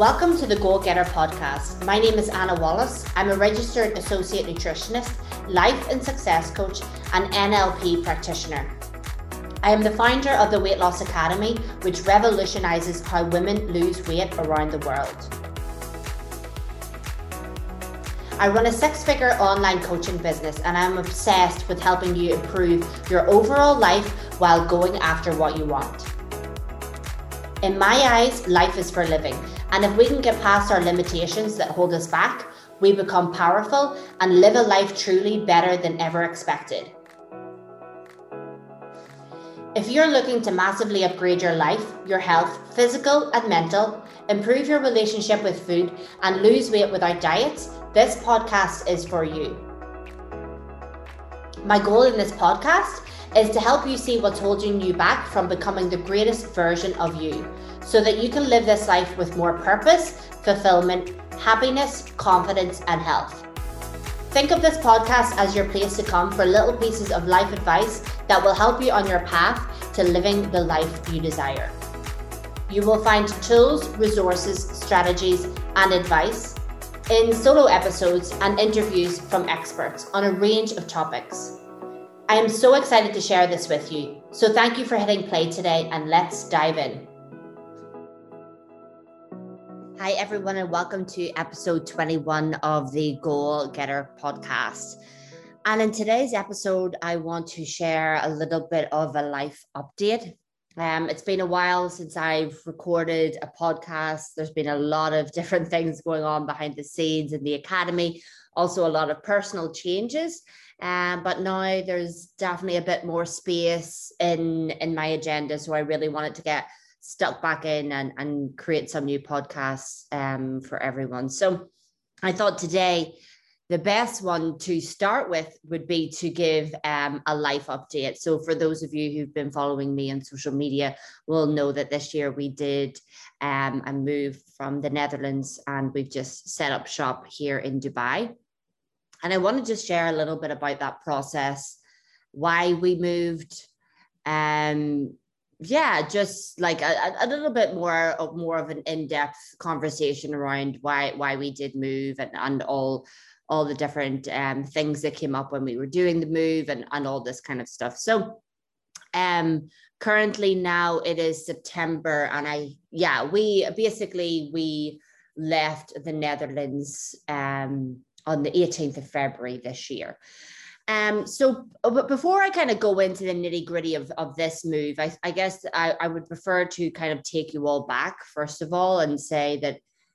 Welcome to the Goal Getter podcast. My name is Anna Wallace. I'm a registered associate nutritionist, life and success coach, and NLP practitioner. I am the founder of the Weight Loss Academy, which revolutionizes how women lose weight around the world. I run a six-figure online coaching business, and I'm obsessed with helping you improve your overall life while going after what you want. In my eyes, life is for living. And if we can get past our limitations that hold us back, we become powerful and live a life truly better than ever expected. If you're looking to massively upgrade your life, your health, physical and mental, improve your relationship with food, and lose weight without diets, this podcast is for you. My goal in this podcast is to help you see what's holding you back from becoming the greatest version of you, so that you can live this life with more purpose, fulfillment, happiness, confidence, and health. Think of this podcast as your place to come for little pieces of life advice that will help you on your path to living the life you desire. You will find tools, resources, strategies, and advice in solo episodes and interviews from experts on a range of topics. I am so excited to share this with you. So thank you for hitting play today, and let's dive in. Hi, everyone, and welcome to episode 21 of the Goal Getter podcast. And in today's episode, I want to share a little bit of a life update. It's been a while since I've recorded a podcast. There's been a lot of different things going on behind the scenes in the academy, also a lot of personal changes. But now there's definitely a bit more space in my agenda. So I really wanted to get stuck back in and create some new podcasts for everyone. So I thought today the best one to start with would be to give a life update. So for those of you who've been following me on social media will know that this year we did a move from the Netherlands, and we've just set up shop here in Dubai. And I want to just share a little bit about that process, why we moved, just like a little bit more of an in-depth conversation around why we did move and all the different things that came up when we were doing the move and all this kind of stuff. So currently now it is September, and we left the Netherlands on the 18th of February this year. But before I kind of go into the nitty gritty of this move, I guess I would prefer to kind of take you all back, first of all, and say that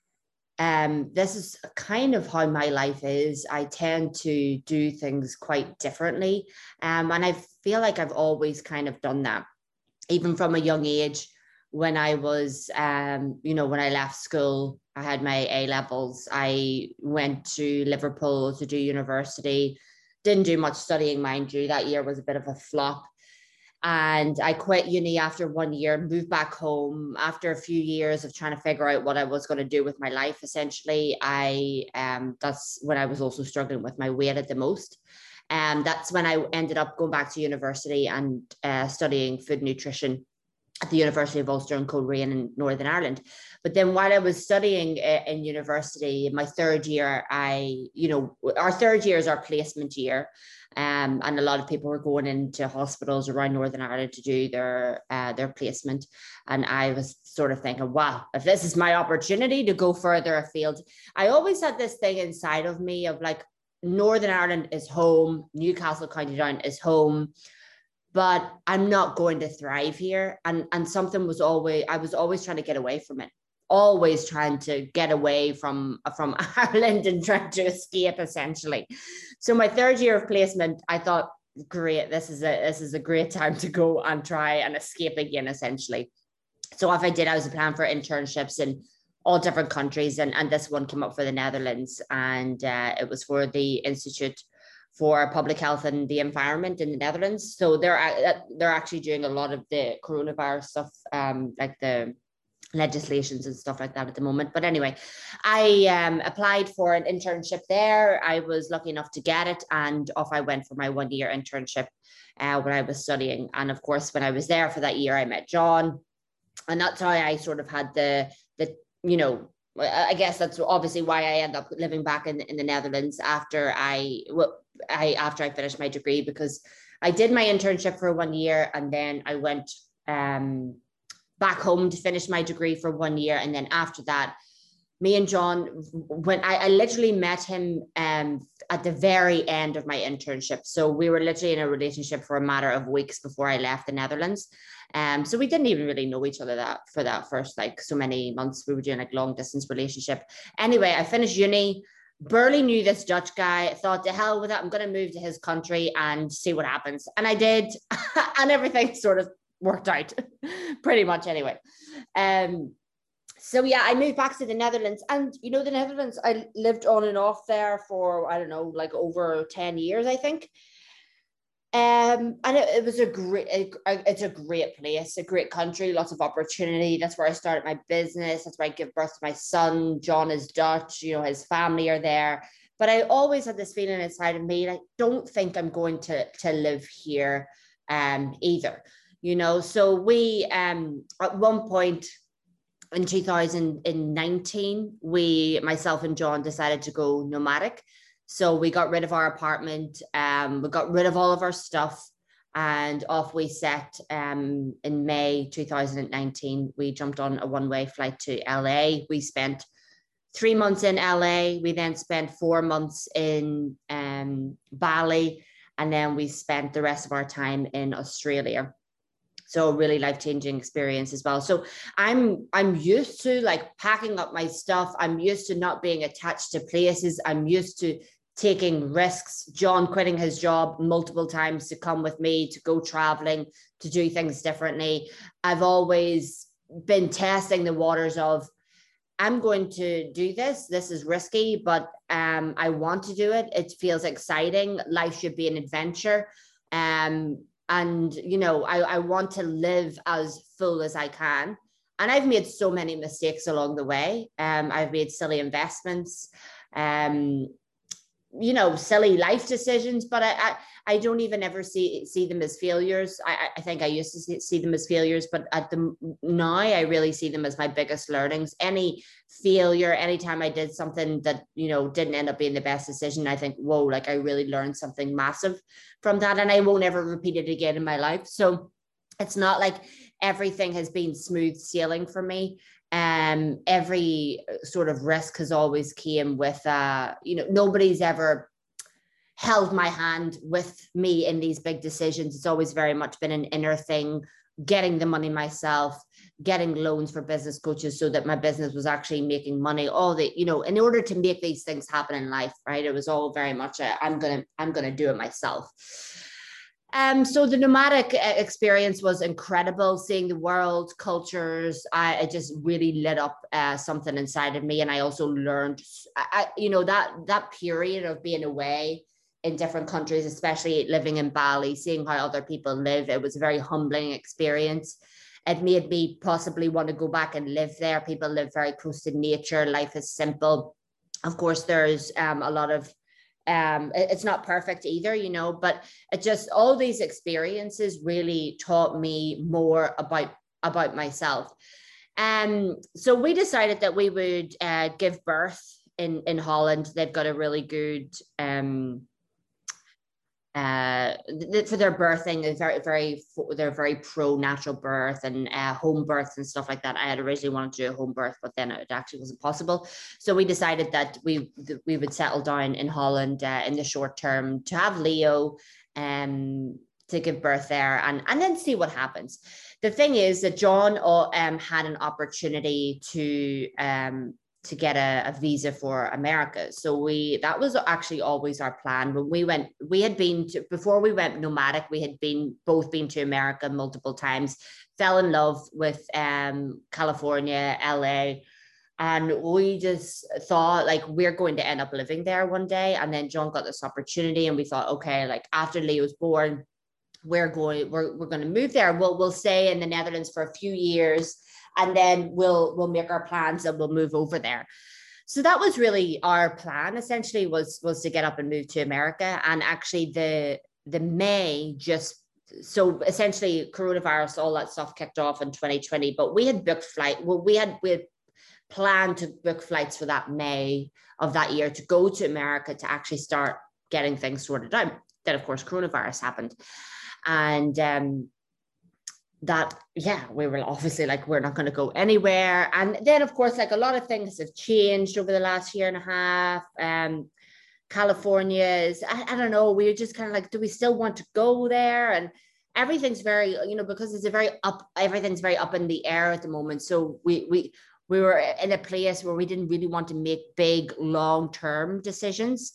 this is kind of how my life is. I tend to do things quite differently. And I feel like I've always kind of done that, even from a young age. When I was, when I left school, I had my A-levels. I went to Liverpool to do university. Didn't do much studying, mind you. That year was a bit of a flop. And I quit uni after 1 year, moved back home after a few years of trying to figure out what I was going to do with my life. Essentially, that's when I was also struggling with my weight at the most. And that's when I ended up going back to university and studying food nutrition at the University of Ulster in Coleraine in Northern Ireland. But then while I was studying in university, my third year, our third year is our placement year. And a lot of people were going into hospitals around Northern Ireland to do their placement. And I was sort of thinking, wow, if this is my opportunity to go further afield. I always had this thing inside of me of like, Northern Ireland is home, Newcastle County Down is home, but I'm not going to thrive here. And I was always trying to get away from it, always trying to get away from Ireland and trying to escape, essentially. So my third year of placement, I thought, great, this is a great time to go and try and escape again, essentially. So what I did, I was applying for internships in all different countries, and this one came up for the Netherlands, and it was for the Institute for Public Health and the Environment in the Netherlands. So they're actually doing a lot of the coronavirus stuff, like the legislations and stuff like that at the moment. But anyway, I applied for an internship there. I was lucky enough to get it, and off I went for my 1 year internship when I was studying. And of course, when I was there for that year, I met John, and that's how I sort of had the I guess that's obviously why I end up living back in the Netherlands after after I finished my degree, because I did my internship for 1 year and then I went back home to finish my degree for 1 year. And then after that, me and John, when I literally met him at the very end of my internship. So we were literally in a relationship for a matter of weeks before I left the Netherlands. So we didn't even really know each other for that first like so many months. We were doing like long distance relationship. Anyway, I finished uni, barely knew this Dutch guy, thought to hell with it, I'm going to move to his country and see what happens. And I did, and everything sort of worked out pretty much anyway. So yeah, I moved back to the Netherlands, and you know, the Netherlands, I lived on and off there for, I don't know, like over 10 years, I think. And it was it's a great place, a great country, lots of opportunity. That's where I started my business. That's where I give birth to my son. John is Dutch, you know, his family are there. But I always had this feeling inside of me, I don't think I'm going to live here either, you know. So we, at one point in 2019, myself and John decided to go nomadic. So we got rid of our apartment, we got rid of all of our stuff, and off we set in May 2019. We jumped on a one-way flight to LA. We spent 3 months in LA. We then spent 4 months in Bali, and then we spent the rest of our time in Australia. So a really life-changing experience as well. So I'm used to like packing up my stuff. I'm used to not being attached to places. I'm used to taking risks. John quitting his job multiple times to come with me, to go traveling, to do things differently. I've always been testing the waters of, I'm going to do this. This is risky, but I want to do it. It feels exciting. Life should be an adventure. And, you know, I want to live as full as I can. And I've made so many mistakes along the way. I've made silly investments, you know, silly life decisions, but I don't even ever see them as failures. I think I used to see them as failures, but now I really see them as my biggest learnings. Any failure, anytime I did something that, you know, didn't end up being the best decision, I think, whoa, like I really learned something massive from that, and I won't ever repeat it again in my life. So it's not like everything has been smooth sailing for me. Every sort of risk has always came with, you know, nobody's ever held my hand with me in these big decisions. It's always very much been an inner thing, getting the money myself, getting loans for business coaches so that my business was actually making money. All the, you know, in order to make these things happen in life, right? It was all very much I'm gonna do it myself. So the nomadic experience was incredible, seeing the world, cultures. It just really lit up something inside of me. And I also learned, you know, that period of being away in different countries, especially living in Bali, seeing how other people live, it was a very humbling experience. It made me possibly want to go back and live there. People live very close to nature. Life is simple. Of course, there's a lot of it's not perfect either, you know, but it just, all these experiences really taught me more about myself. So we decided that we would give birth in Holland. They've got a really good for their birthing, they're very pro natural birth and home births and stuff like that. I had originally wanted to do a home birth, but then it actually wasn't possible. So we decided that we would settle down in Holland in the short term to have Leo, to give birth there, and then see what happens. The thing is that John had an opportunity to get a visa for America. So that was actually always our plan. When we had been to, before we went nomadic, we had both been to America multiple times, fell in love with California, LA. And we just thought like, we're going to end up living there one day. And then John got this opportunity and we thought, okay, like after Leo's born, we're going to move there. We'll stay in the Netherlands for a few years, and then we'll make our plans and we'll move over there. So that was really our plan, essentially, was to get up and move to America. And actually the May just, so essentially coronavirus, all that stuff kicked off in 2020, but we had booked flight. Well, we had planned to book flights for that May of that year to go to America to actually start getting things sorted out. Then, of course, coronavirus happened. And we were obviously like, we're not going to go anywhere. And then, of course, like a lot of things have changed over the last year and a half. California's, I don't know, we were just kind of like, do we still want to go there? And everything's very, because it's everything's very up in the air at the moment. So we were in a place where we didn't really want to make big long-term decisions.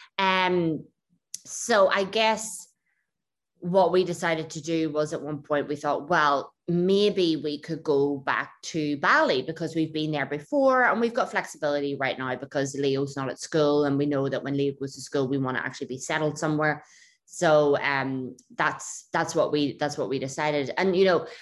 So I guess what we decided to do was, at one point we thought, well, maybe we could go back to Bali because we've been there before and we've got flexibility right now because Leo's not at school, and we know that when Leo goes to school we want to actually be settled somewhere. So that's what we decided. And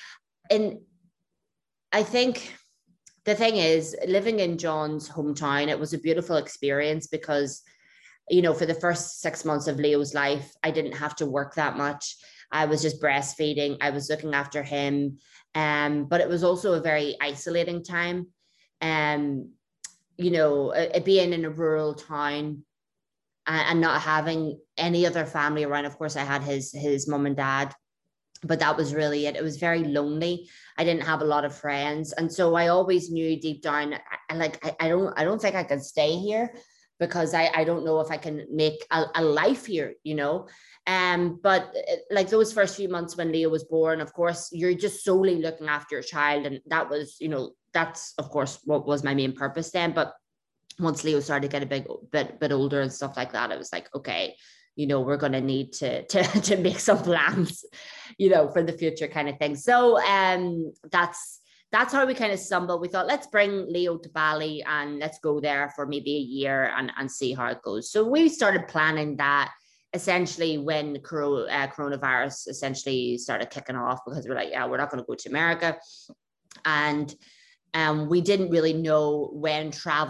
I think the thing is, living in John's hometown, it was a beautiful experience because for the first 6 months of Leo's life, I didn't have to work that much. I was just breastfeeding. I was looking after him. But it was also a very isolating time. Being in a rural town and not having any other family around. Of course, I had his mom and dad, but that was really it. It was very lonely. I didn't have a lot of friends. And so I always knew deep down, I don't think I could stay here, because I don't know if I can make a life here, but like those first few months when Leo was born, of course, you're just solely looking after your child. And that was, that's of course what was my main purpose then. But once Leo started to get a bit older and stuff like that, it was like, okay, we're going to need to make some plans, for the future kind of thing. So that's how we kind of stumbled. We thought, let's bring Leo to Bali and let's go there for maybe a year and see how it goes. So we started planning that essentially when coronavirus essentially started kicking off, because we're like, yeah, we're not going to go to America. And we didn't really know when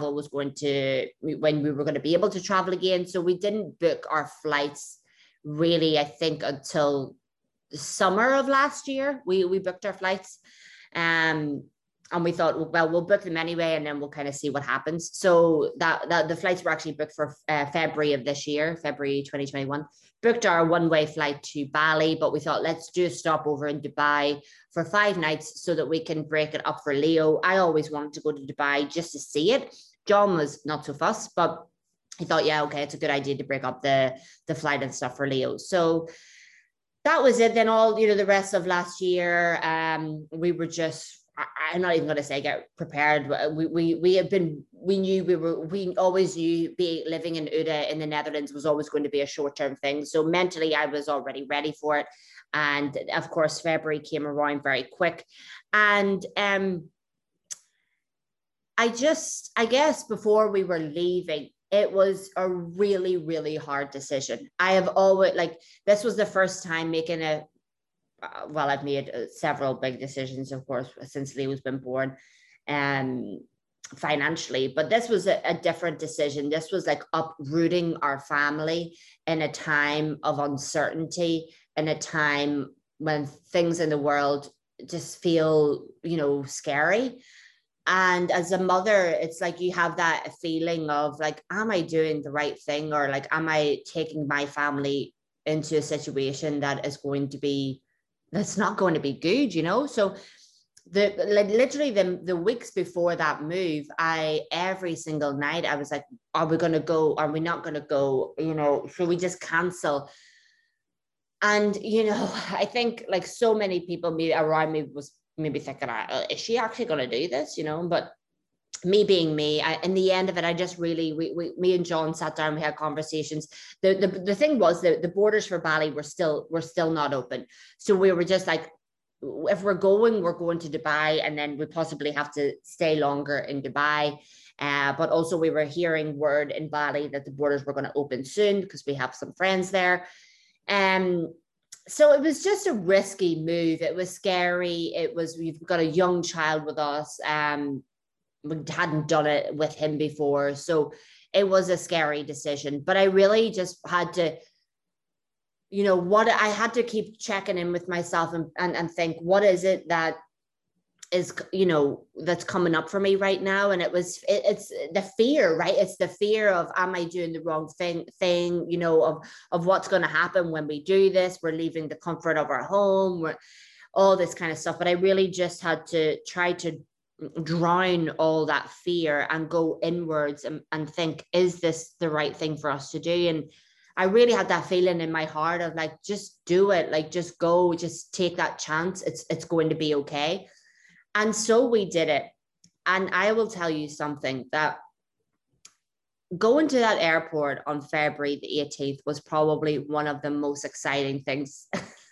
we were going to be able to travel again. So we didn't book our flights really, I think, until the summer of last year. We booked our flights. And we thought, well, we'll book them anyway, and then we'll kind of see what happens. So that the flights were actually booked for February of this year, February 2021. Booked our one-way flight to Bali, but we thought, let's do a stopover in Dubai for 5 nights so that we can break it up for Leo. I always wanted to go to Dubai just to see it. John was not so fussed, but he thought, yeah, okay, it's a good idea to break up the flight and stuff for Leo. So that was it. Then all, the rest of last year, we were just, I'm not even going to say get prepared. We always knew living in Uda in the Netherlands was always going to be a short-term thing. So mentally I was already ready for it. And of course, February came around very quick. And I guess before we were leaving, it was a really, really hard decision. I have always, this was the first time making I've made several big decisions, of course, since Leo's been born, financially, but this was a different decision. This was like uprooting our family in a time of uncertainty, in a time when things in the world just feel, scary. And as a mother, it's like you have that feeling of like, am I doing the right thing? Or like, am I taking my family into a situation that's not going to be good, So literally the weeks before that move, every single night I was like, are we going to go? Are we not going to go? Should we just cancel? And, I think like so many people around me was maybe thinking, is she actually going to do this? But me being me, in the end of it, I just really, me and John sat down, we had conversations. The thing was that the borders for Bali were still not open. So we were just like, if we're going to Dubai, and then we possibly have to stay longer in Dubai. But also we were hearing word in Bali that the borders were going to open soon because we have some friends there. So it was just a risky move. It was scary. We've got a young child with us. We hadn't done it with him before. So it was a scary decision, but I really just had to, I had to keep checking in with myself and think, what is it that is, you know, that's coming up for me right now. And it's the fear, right? It's the fear of, am I doing the wrong thing, you know, of what's going to happen when we do this. We're leaving the comfort of our home, we're all this kind of stuff. But I really just had to try to drown all that fear and go inwards and think, is this the right thing for us to do? And I really had that feeling in my heart of like, just do it, like just go, just take that chance. It's going to be okay. And so we did it. And I will tell you something, that going to that airport on February the 18th was probably one of the most exciting things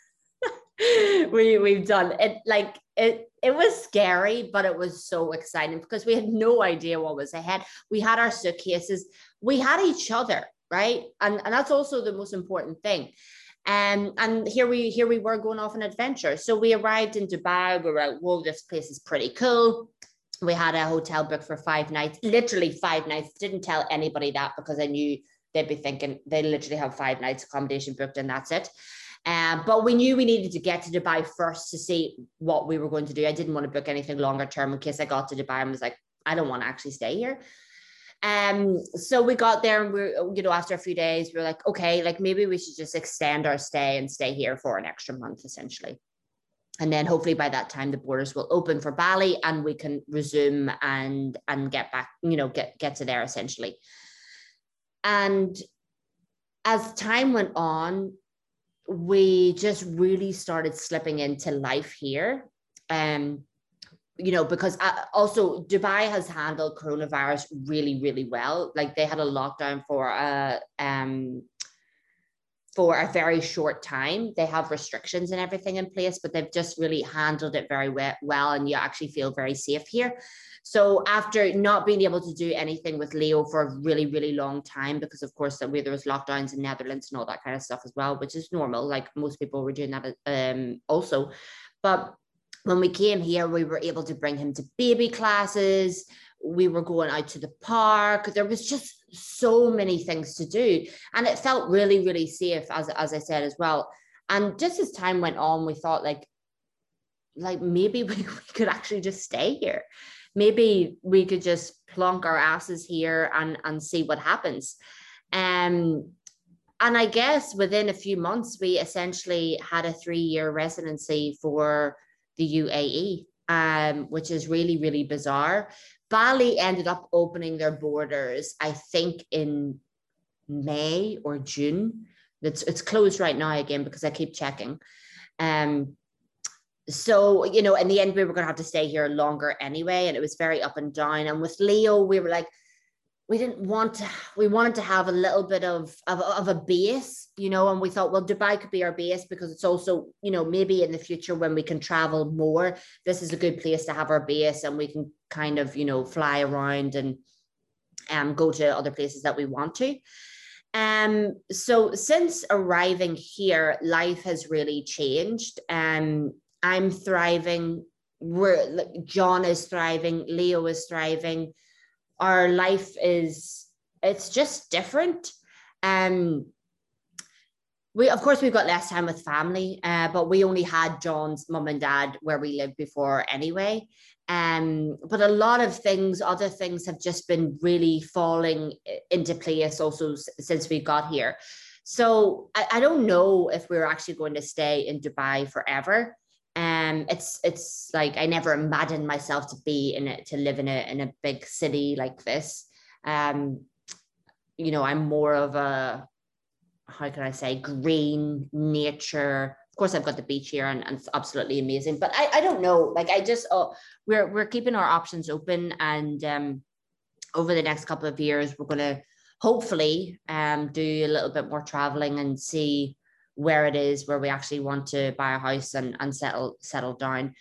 we've done. It was scary, but it was so exciting because we had no idea what was ahead. We had our suitcases, we had each other, right? And that's also the most important thing. And here we were going off an adventure. So we arrived in Dubai. We were like, whoa, this place is pretty cool. We had a hotel booked for 5 nights, literally 5 nights. Didn't tell anybody that because I knew they'd be thinking they literally have 5 nights accommodation booked and that's it. But we knew we needed to get to Dubai first to see what we were going to do. I didn't want to book anything longer term in case I got to Dubai and was like, I don't want to actually stay here. So we got there and we, after a few days, we were like, okay, like maybe we should just extend our stay and stay here for an extra month, essentially. And then hopefully by that time the borders will open for Bali and we can resume and get back, get to there essentially. And as time went on, we just really started slipping into life here. Because also Dubai has handled coronavirus really, really well. Like they had a lockdown for a very short time. They have restrictions and everything in place, but they've just really handled it very well, and you actually feel very safe here. So after not being able to do anything with Leo for a really, really long time, because of course there was lockdowns in Netherlands and all that kind of stuff as well, which is normal. Like most people were doing that also. But when we came here, we were able to bring him to baby classes. We were going out to the park. There was just so many things to do. And it felt really, really safe, as I said as well. And just as time went on, we thought like maybe we could actually just stay here. Maybe we could just plonk our asses here and see what happens. And I guess within a few months, we essentially had a 3-year residency for the UAE, which is really, really bizarre. Bali ended up opening their borders, I think, in May or June. It's closed right now again because I keep checking. So, in the end, we were going to have to stay here longer anyway. And it was very up and down. And with Leo, we were like, we wanted to have a little bit of a base, and we thought, well, Dubai could be our base because it's also, maybe in the future when we can travel more, this is a good place to have our base and we can kind of, fly around and go to other places that we want to. So since arriving here, life has really changed. I'm thriving. John is thriving. Leo is thriving. Our life it's just different. We've got less time with family, but we only had John's mum and dad where we lived before anyway. But a lot of other things have just been really falling into place also since we got here. So I don't know if we're actually going to stay in Dubai forever. It's like I never imagined myself to live in a big city like this. I'm more of a, how can I say, green nature. Of course, I've got the beach here and it's absolutely amazing. But I don't know. Like we're keeping our options open, and over the next couple of years, we're going to hopefully do a little bit more traveling and see where it is where we actually want to buy a house and settle down.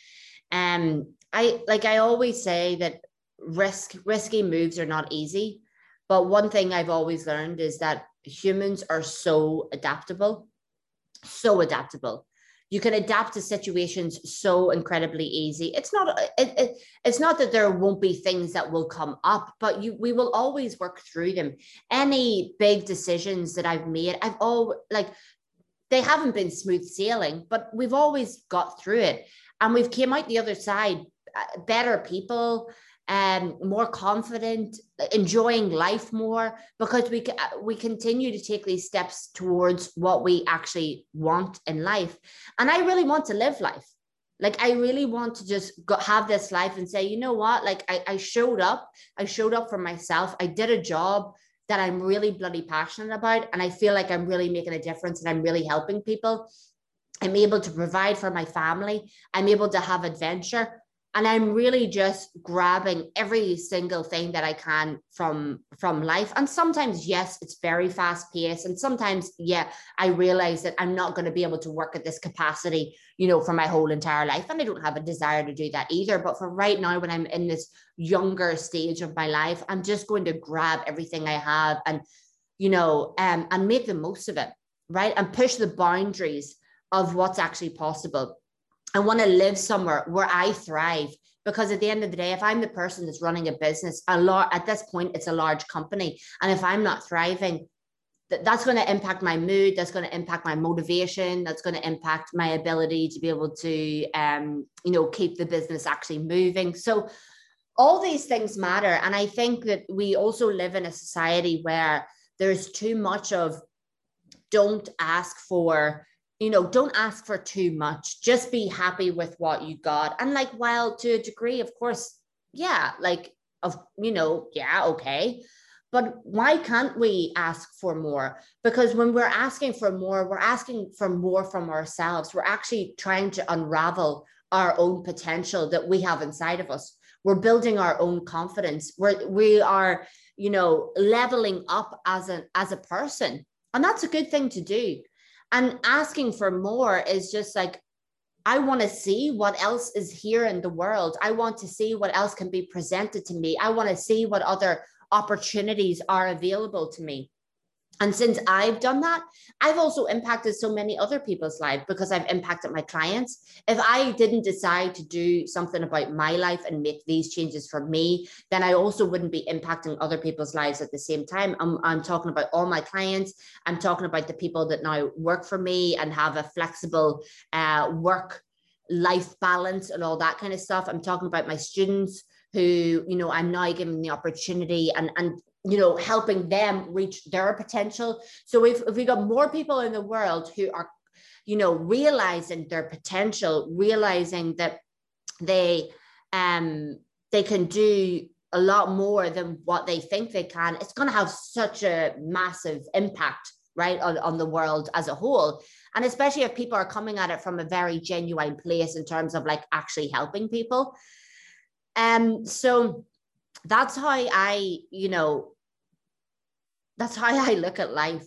I always say that risky moves are not easy, but one thing I've always learned is that humans are so adaptable. You can adapt to situations so incredibly easy. It's not that there won't be things that will come up, but we will always work through them. Any big decisions that I've made, they haven't been smooth sailing, but we've always got through it. And we've came out the other side better people, more confident, enjoying life more, because we continue to take these steps towards what we actually want in life. And I really want to live life. Like, I really want to just have this life and say, you know what, like I showed up for myself. I did a job that I'm really bloody passionate about. And I feel like I'm really making a difference and I'm really helping people. I'm able to provide for my family. I'm able to have adventure. And I'm really just grabbing every single thing that I can from life. And sometimes, yes, it's very fast paced. And sometimes, yeah, I realize that I'm not going to be able to work at this capacity, you know, for my whole entire life. And I don't have a desire to do that either. But for right now, when I'm in this younger stage of my life, I'm just going to grab everything I have and, you know, and make the most of it, right? And push the boundaries of what's actually possible. I want to live somewhere where I thrive, because at the end of the day, if I'm the person that's running a business, at this point, it's a large company. And if I'm not thriving, that's going to impact my mood. That's going to impact my motivation. That's going to impact my ability to be able to, you know, keep the business actually moving. So all these things matter. And I think that we also live in a society where there's too much of don't ask for too much. Just be happy with what you got. And like, while to a degree, of course, yeah, like, yeah, okay. But why can't we ask for more? Because when we're asking for more, we're asking for more from ourselves. We're actually trying to unravel our own potential that we have inside of us. We're building our own confidence. We are, leveling up as a person. And that's a good thing to do. And asking for more is just like, I want to see what else is here in the world. I want to see what else can be presented to me. I want to see what other opportunities are available to me. And since I've done that, I've also impacted so many other people's lives because I've impacted my clients. If I didn't decide to do something about my life and make these changes for me, then I also wouldn't be impacting other people's lives at the same time. I'm talking about all my clients. I'm talking about the people that now work for me and have a flexible work-life balance and all that kind of stuff. I'm talking about my students who, I'm now giving the opportunity and helping them reach their potential. So if we got more people in the world who are, realizing their potential, realizing that they can do a lot more than what they think they can, it's going to have such a massive impact, right, on the world as a whole. And especially if people are coming at it from a very genuine place in terms of like actually helping people. So that's how I look at life.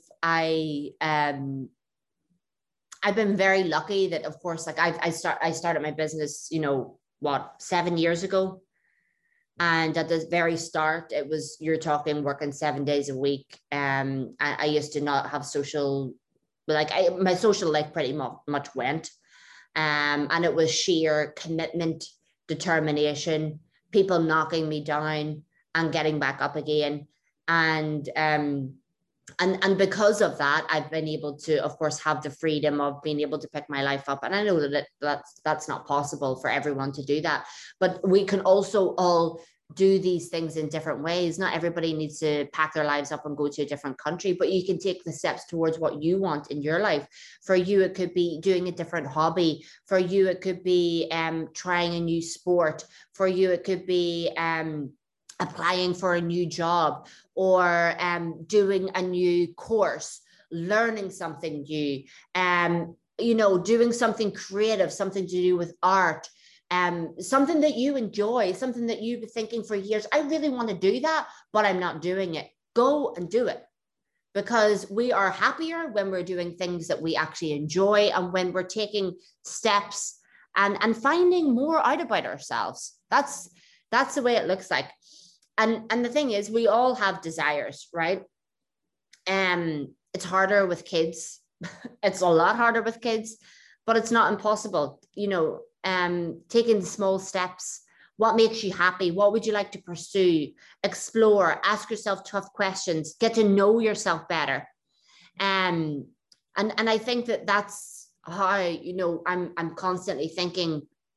I've been very lucky that, of course, like I started my business, 7 years ago. And at the very start, it was, you're talking working 7 days a week. I used to not have my social life pretty much went. And it was sheer commitment, determination, people knocking me down and getting back up again. And because of that, I've been able to, of course, have the freedom of being able to pick my life up. And I know that that's not possible for everyone to do that, but we can also all do these things in different ways. Not everybody needs to pack their lives up and go to a different country, but you can take the steps towards what you want in your life. For you, it could be doing a different hobby. For you, it could be trying a new sport. For you, it could be applying for a new job, or doing a new course, learning something new, doing something creative, something to do with art, something that you enjoy, something that you've been thinking for years, I really want to do that, but I'm not doing it. Go and do it. Because we are happier when we're doing things that we actually enjoy, and when we're taking steps and finding more out about ourselves. That's the way it looks like. And the thing is, we all have desires, right? It's harder with kids. It's a lot harder with kids, but it's not impossible. Taking small steps. What makes you happy? What would you like to pursue? Explore, ask yourself tough questions, get to know yourself better. And I think that's how, I'm constantly thinking,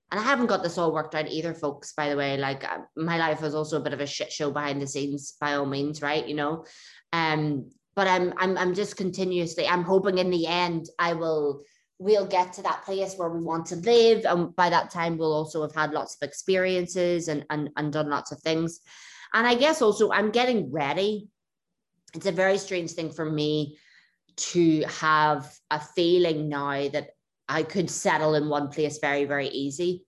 and I haven't got this all worked out either, folks, by the way. Like my life was also a bit of a shit show behind the scenes, by all means, right? But I'm just continuously, I'm hoping in the end we'll get to that place where we want to live. And by that time, we'll also have had lots of experiences and done lots of things. And I guess also I'm getting ready. It's a very strange thing for me to have a feeling now that I could settle in one place very, very easy.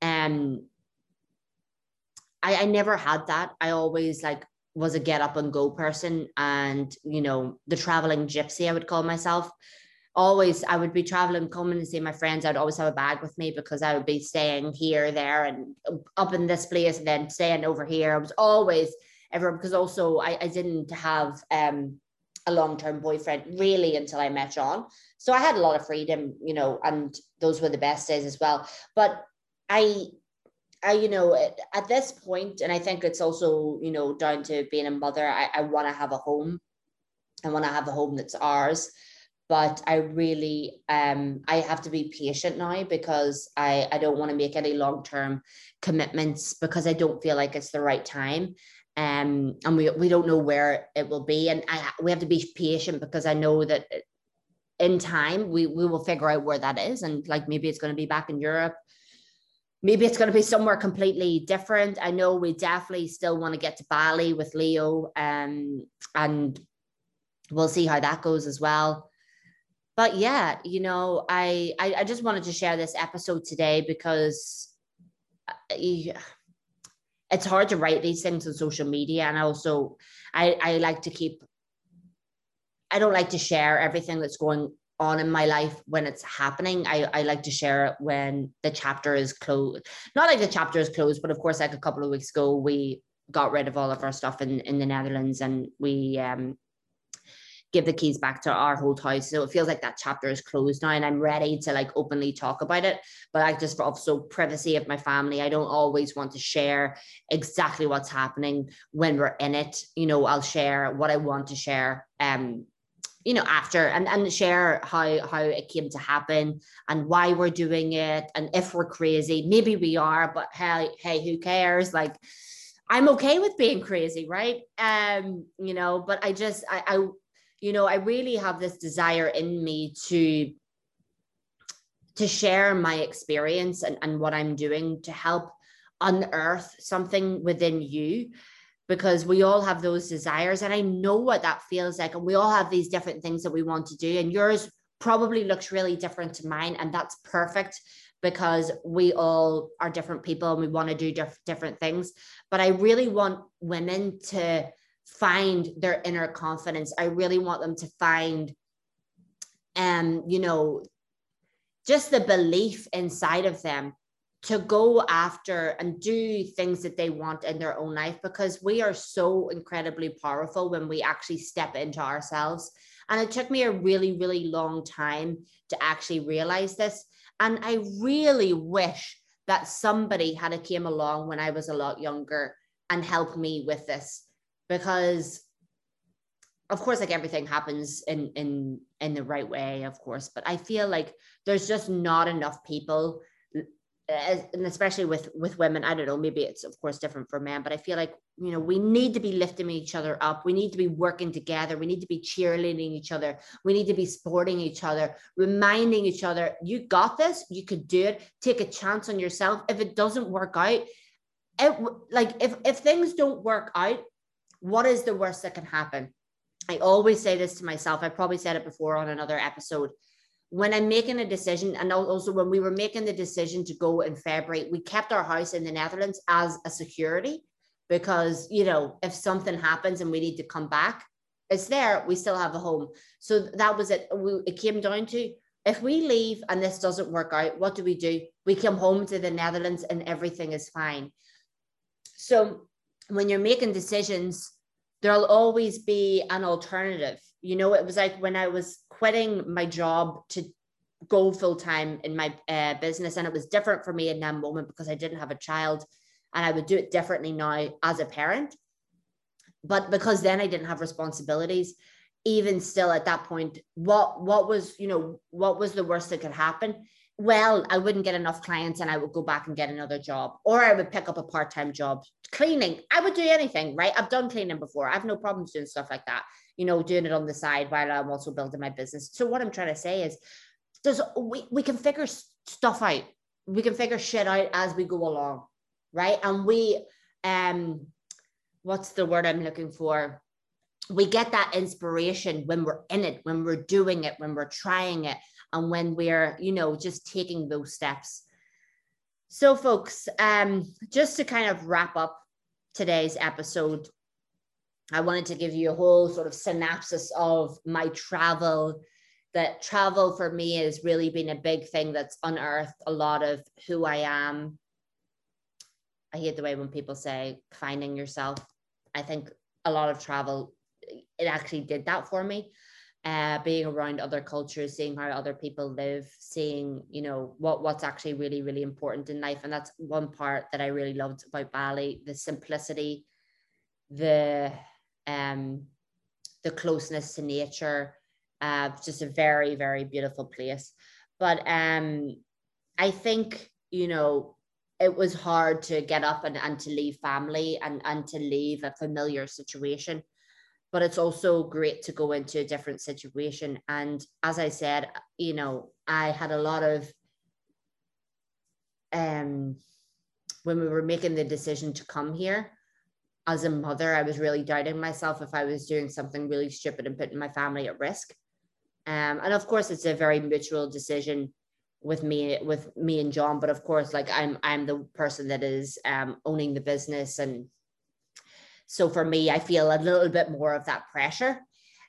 I never had that. I always like was a get up and go person, and the traveling gypsy, I would call myself. Always, I would be traveling, coming to see my friends. I'd always have a bag with me because I would be staying here, there, and up in this place, and then staying over here. I was always everywhere because also I didn't have a long-term boyfriend really until I met John. So I had a lot of freedom, and those were the best days as well. But I at this point, and I think it's also, down to being a mother, I want to have a home. I want to have a home that's ours. But I really, I have to be patient now because I don't want to make any long-term commitments because I don't feel like it's the right time. And we don't know where it will be. And we have to be patient because I know that in time we will figure out where that is. And like, maybe it's going to be back in Europe. Maybe it's going to be somewhere completely different. I know we definitely still want to get to Bali with Leo, and we'll see how that goes as well. But yeah, I just wanted to share this episode today because it's hard to write these things on social media. And also I like to I don't like to share everything that's going on in my life when it's happening. I like to share it when the chapter is closed. Not like the chapter is closed, but of course, like a couple of weeks ago, we got rid of all of our stuff in the Netherlands, and we give the keys back to our whole house. So it feels like that chapter is closed now, and I'm ready to like openly talk about it. But I just, for also privacy of my family, I don't always want to share exactly what's happening when we're in it. I'll share what I want to share, after, and share how it came to happen and why we're doing it. And if we're crazy, maybe we are, but hey, who cares? Like, I'm okay with being crazy, right? But I really have this desire in me to share my experience and what I'm doing to help unearth something within you, because we all have those desires, and I know what that feels like, and we all have these different things that we want to do, and yours probably looks really different to mine, and that's perfect because we all are different people and we want to do different things. But I really want women to find their inner confidence. I really want them to find just the belief inside of them to go after and do things that they want in their own life, because we are so incredibly powerful when we actually step into ourselves. And it took me a really, really long time to actually realize this. And I really wish that somebody had came along when I was a lot younger and helped me with this, because of course, like, everything happens in the right way, of course, but I feel like there's just not enough people, and especially with women. I don't know, maybe it's of course different for men, but I feel like, we need to be lifting each other up. We need to be working together. We need to be cheerleading each other. We need to be supporting each other, reminding each other, you got this, you could do it. Take a chance on yourself. If it doesn't work out, if things don't work out, what is the worst that can happen? I always say this to myself. I probably said it before on another episode. When I'm making a decision, and also when we were making the decision to go in February, we kept our house in the Netherlands as a security, because, if something happens and we need to come back, it's there. We still have a home. So that was it. It came down to, if we leave and this doesn't work out, what do? We come home to the Netherlands and everything is fine. So when you're making decisions, there'll always be an alternative. It was like when I was quitting my job to go full-time in my business, and it was different for me in that moment because I didn't have a child, and I would do it differently now as a parent. But because then I didn't have responsibilities, even still at that point, what was the worst that could happen? well, I wouldn't get enough clients and I would go back and get another job, or I would pick up a part-time job. Cleaning, I would do anything, right? I've done cleaning before. I have no problems doing stuff like that, doing it on the side while I'm also building my business. So what I'm trying to say is we can figure stuff out. We can figure shit out as we go along, right? And what's the word I'm looking for? We get that inspiration when we're in it, when we're doing it, when we're trying it, and when we're, just taking those steps. So folks, just to kind of wrap up today's episode, I wanted to give you a whole sort of synopsis of my travel. That travel for me has really been a big thing that's unearthed a lot of who I am. I hate the way when people say finding yourself. I think a lot of travel, it actually did that for me. Being around other cultures, seeing how other people live, seeing, what's actually really, really important in life. And that's one part that I really loved about Bali, the simplicity, the closeness to nature, just a very, very beautiful place. But I think, it was hard to get up and to leave family and to leave a familiar situation. But it's also great to go into a different situation. And as I said, I had a lot of, when we were making the decision to come here, as a mother, I was really doubting myself if I was doing something really stupid and putting my family at risk. And of course, it's a very mutual decision with me and John. But of course, like I'm the person that is owning the business, and so for me, I feel a little bit more of that pressure.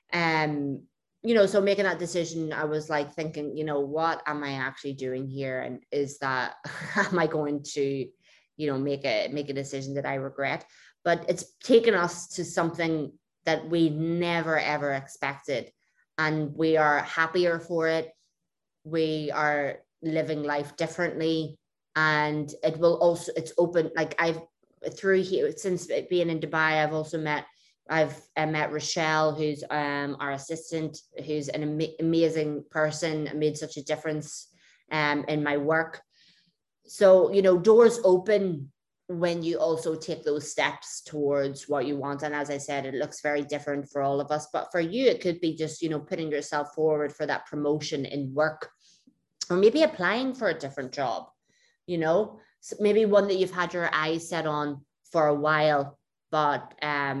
So making that decision, I was like thinking, what am I actually doing here? And is that, am I going to, make a decision that I regret? But it's taken us to something that we never, ever expected. And we are happier for it. We are living life differently. And it's open, like through here, since being in Dubai, I've met Rochelle, who's our assistant, who's an amazing person, made such a difference in my work. So, doors open when you also take those steps towards what you want. And as I said, it looks very different for all of us, but for you, it could be just, putting yourself forward for that promotion in work, or maybe applying for a different job, so maybe one that you've had your eyes set on for a while, but,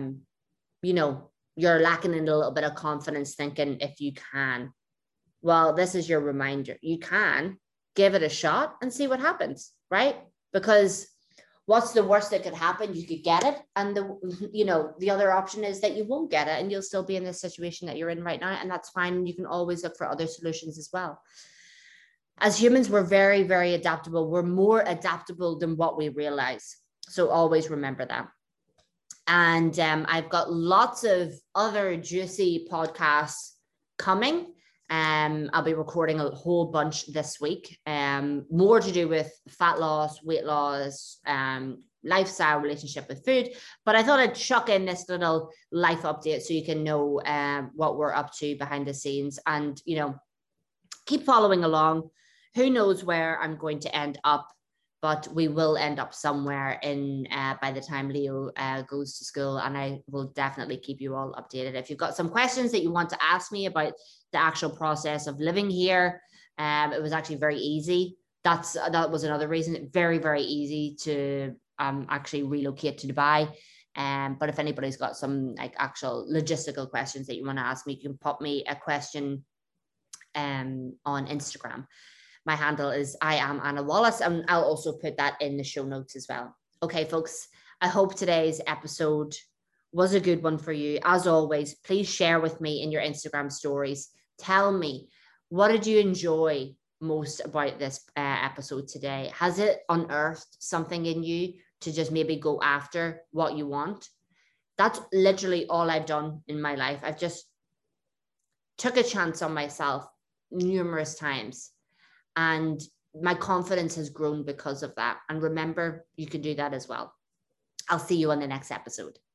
you're lacking in a little bit of confidence, thinking if you can. Well, this is your reminder. You can give it a shot and see what happens, right? Because what's the worst that could happen? You could get it. And the other option is that you won't get it and you'll still be in the situation that you're in right now. And that's fine. You can always look for other solutions as well. As humans, we're very, very adaptable. We're more adaptable than what we realize. So always remember that. And I've got lots of other juicy podcasts coming. I'll be recording a whole bunch this week. More to do with fat loss, weight loss, lifestyle, relationship with food. But I thought I'd chuck in this little life update so you can know what we're up to behind the scenes, and keep following along. Who knows where I'm going to end up, but we will end up somewhere by the time Leo goes to school, and I will definitely keep you all updated. If you've got some questions that you want to ask me about the actual process of living here, it was actually very easy. That was another reason. Very, very easy to actually relocate to Dubai. But if anybody's got some actual logistical questions that you want to ask me, you can pop me a question on Instagram. My handle is I am Anna Wallace, and I'll also put that in the show notes as well. Okay, folks, I hope today's episode was a good one for you. As always, please share with me in your Instagram stories. Tell me, what did you enjoy most about this episode today? Has it unearthed something in you to just maybe go after what you want? That's literally all I've done in my life. I've just took a chance on myself numerous times, and my confidence has grown because of that. And remember, you can do that as well. I'll see you on the next episode.